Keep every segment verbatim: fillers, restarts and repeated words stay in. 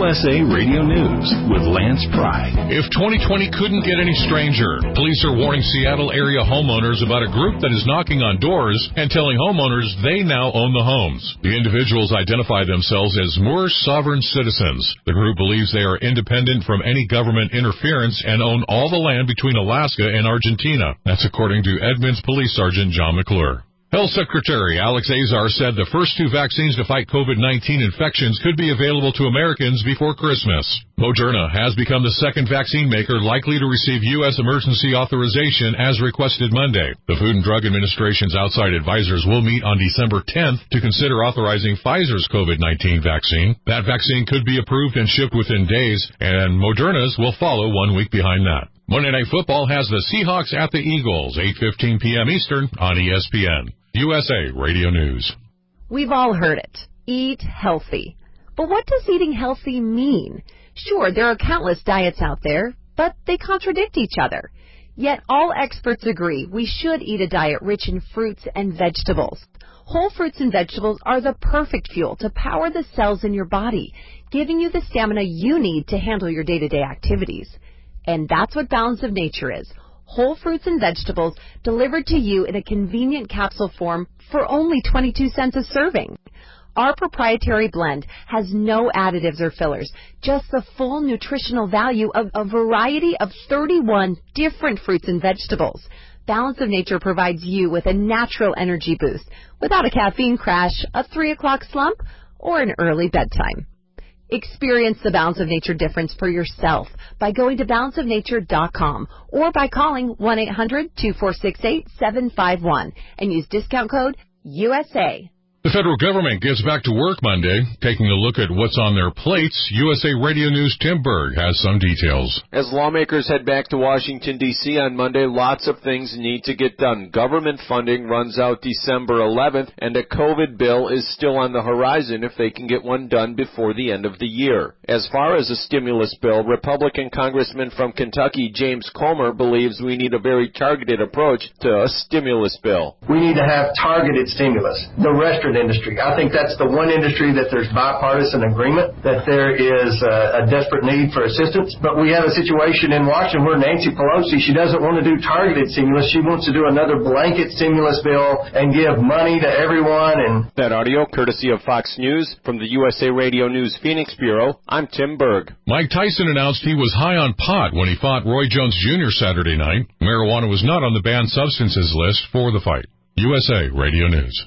S A Radio News with Lance Pry. If twenty twenty couldn't get any stranger, police are warning Seattle area homeowners about a group that is knocking on doors and telling homeowners they now own the homes. The individuals identify themselves as Moorish sovereign citizens. The group believes they are independent from any government interference and own all the land between Alaska and Argentina. That's according to Edmonds Police Sergeant John McClure. Health Secretary Alex Azar said the first two vaccines to fight COVID nineteen infections could be available to Americans before Christmas. Moderna has become the second vaccine maker likely to receive U S emergency authorization as requested Monday. The Food and Drug Administration's outside advisors will meet on December tenth to consider authorizing Pfizer's COVID nineteen vaccine. That vaccine could be approved and shipped within days, and Moderna's will follow one week behind that. Monday Night Football has the Seahawks at the Eagles, eight fifteen p.m. Eastern on E S P N. U S A Radio News. We've all heard it. Eat healthy. But what does eating healthy mean? Sure, there are countless diets out there, but they contradict each other. Yet all experts agree we should eat a diet rich in fruits and vegetables. Whole fruits and vegetables are the perfect fuel to power the cells in your body, giving you the stamina you need to handle your day-to-day activities. And that's what Balance of Nature is. Whole fruits and vegetables delivered to you in a convenient capsule form for only twenty-two cents a serving. Our proprietary blend has no additives or fillers, just the full nutritional value of a variety of thirty-one different fruits and vegetables. Balance of Nature provides you with a natural energy boost without a caffeine crash, a three o'clock slump, or an early bedtime. Experience the Balance of Nature difference for yourself by going to balance of nature dot com or by calling one eight hundred two four six eight seven five one and use discount code U S A. The federal government gets back to work Monday. Taking a look at what's on their plates, U S A Radio News' Tim Berg has some details. As lawmakers head back to Washington, D C on Monday, lots of things need to get done. Government funding runs out December eleventh, and a COVID bill is still on the horizon if they can get one done before the end of the year. As far as a stimulus bill, Republican Congressman from Kentucky, James Comer, believes we need a very targeted approach to a stimulus bill. We need to have targeted stimulus. The restaurant industry. I think that's the one industry that there's bipartisan agreement that there is a, a desperate need for assistance. But we have a situation in Washington where Nancy Pelosi, she doesn't want to do targeted stimulus. She wants to do another blanket stimulus bill and give money to everyone. And that audio, courtesy of Fox News. From the U S A Radio News Phoenix Bureau, I'm Tim Berg. Mike Tyson announced he was high on pot when he fought Roy Jones Junior Saturday night. Marijuana was not on the banned substances list for the fight. U S A Radio News.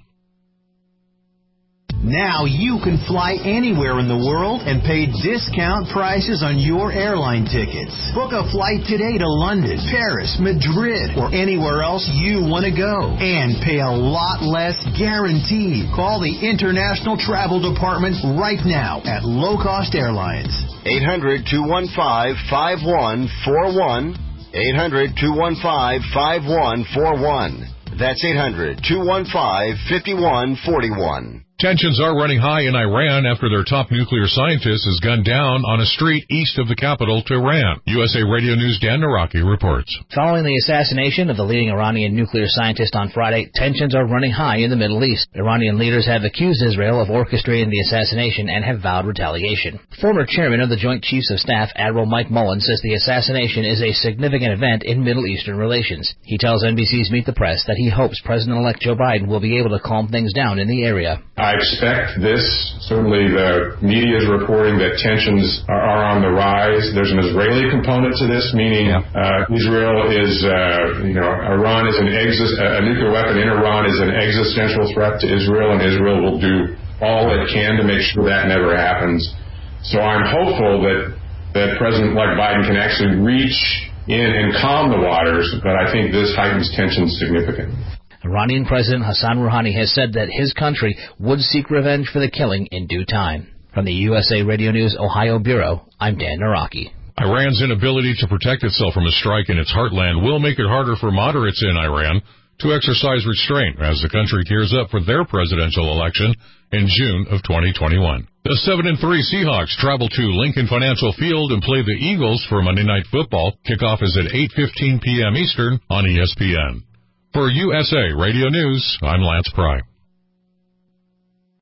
Now you can fly anywhere in the world and pay discount prices on your airline tickets. Book a flight today to London, Paris, Madrid, or anywhere else you want to go. And pay a lot less guaranteed. Call the International Travel Department right now at Low Cost Airlines. eight hundred two one five five one four one. eight hundred two one five five one four one. That's eight hundred two one five five one four one. Tensions are running high in Iran after their top nuclear scientist is gunned down on a street east of the capital, Tehran. U S A Radio News' Dan Naraki reports. Following the assassination of the leading Iranian nuclear scientist on Friday, tensions are running high in the Middle East. Iranian leaders have accused Israel of orchestrating the assassination and have vowed retaliation. Former chairman of the Joint Chiefs of Staff, Admiral Mike Mullen, says the assassination is a significant event in Middle Eastern relations. He tells N B C's Meet the Press that he hopes President-elect Joe Biden will be able to calm things down in the area. I expect this. Certainly the media is reporting that tensions are, are on the rise. There's an Israeli component to this, meaning yeah. uh, Israel is, uh, you know, Iran is an exist- a nuclear weapon in Iran is an existential threat to Israel, and Israel will do all it can to make sure that never happens. So I'm hopeful that, that President-elect Biden can actually reach in and calm the waters, but I think this heightens tensions significantly. Iranian President Hassan Rouhani has said that his country would seek revenge for the killing in due time. From the U S A Radio News Ohio Bureau, I'm Dan Naraki. Iran's inability to protect itself from a strike in its heartland will make it harder for moderates in Iran to exercise restraint as the country gears up for their presidential election in June of twenty twenty-one. The seven and three Seahawks travel to Lincoln Financial Field and play the Eagles for Monday Night Football. Kickoff is at eight fifteen p.m. Eastern on E S P N. For U S A Radio News, I'm Lance Pry.